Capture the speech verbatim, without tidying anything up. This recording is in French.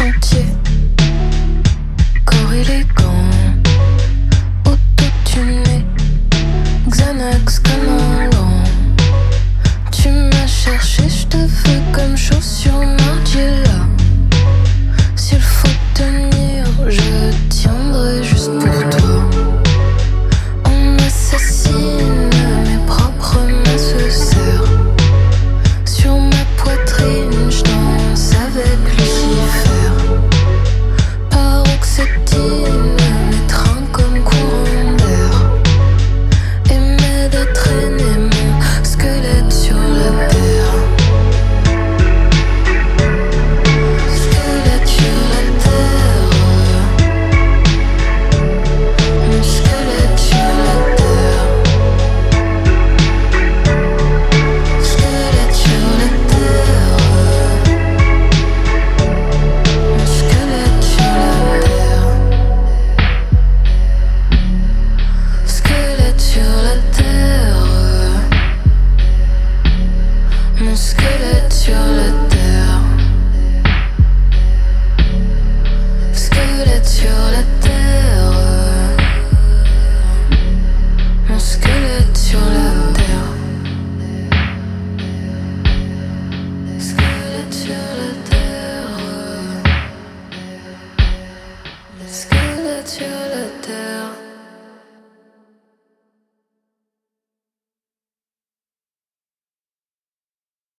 sentier, corps élégant, auto-tuné, Xanax comme un gant. Tu m'as cherché, je te veux comme chaussure Margiela. S'il faut tenir, je tiendrai juste pour toi. On assassine, mes propres mains se serrent sur ma poitrine, je danse avec Lucifer. Paroxétine, mes trains comme courant d'air, et m'aide à traîner mon squelette sur la terre. Squelette sur la terre, mon squelette sur la terre. Squelette sur la terre, mon squelette sur la terre. Squelette sur la terre, mon squelette sur la terre. Squelette sur la terre, mon squelette sur la terre. Squelette sur la terre, squelette sur la terre.